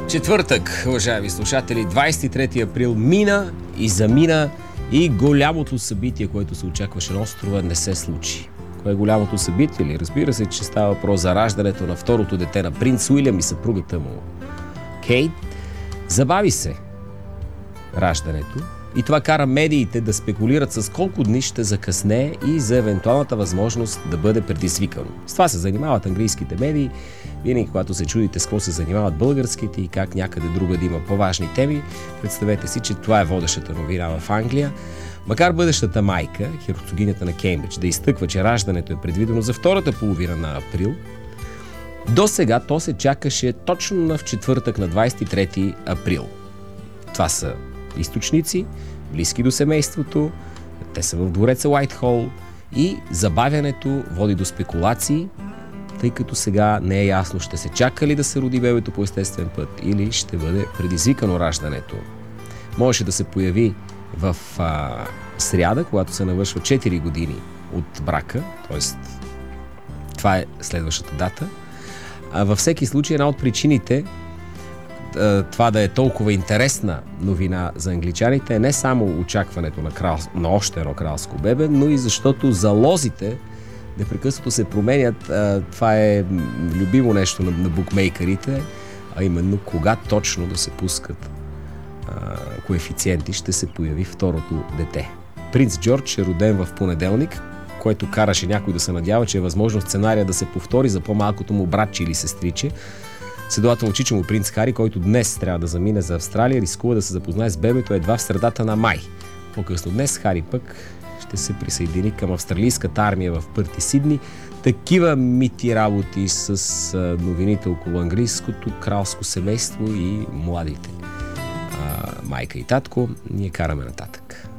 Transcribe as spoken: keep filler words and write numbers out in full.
Четвъртък, уважаеми слушатели, двадесет и трети април мина и замина и голямото събитие, което се очакваше на острова, не се случи. Кое е голямото събитие ли? Разбира се, че става въпрос за раждането на второто дете на принц Уилям и съпругата му Кейт. Забави се раждането и това кара медиите да спекулират с колко дни ще закъснее и за евентуалната възможност да бъде предизвикано. С това се занимават английските медии. Винаги, когато се чудите с какво се занимават българските и как някъде друга да има по-важни теми, представете си, че това е водещата новина в Англия. Макар бъдещата майка, херцогинята на Кеймбридж, да изтъква, че раждането е предвидено за втората половина на април, до сега то се чакаше точно в четвъртък на двадесет и трети април. Това са източници, близки до семейството, те са в двореца Уайтхол и забавянето води до спекулации, тъй като сега не е ясно ще се чака ли да се роди бебето по естествен път или ще бъде предизвикано раждането. Можеше да се появи в а, сряда, когато се навършва четири години от брака, т.е. това е следващата дата. А във всеки случай една от причините а, това да е толкова интересна новина за англичаните е не само очакването на, крал... на още едно кралско бебе, но и защото залозите непрекъснато се променят. А, това е любимо нещо на, на букмейкерите, а именно кога точно да се пускат а, коефициенти ще се появи второто дете. Принц Джордж е роден в понеделник, което караше някой да се надява, че е възможно сценария да се повтори за по-малкото му братче или сестриче. Следователно, чичо му принц Хари, който днес трябва да замине за Австралия, рискува да се запознае с бебето едва в средата на май. По-късно днес Хари пък ще се присъедини към австралийската армия в Пърт и Сидни. Такива мити работи с новините около английското кралско семейство и младите а, майка и татко. Ние караме нататък.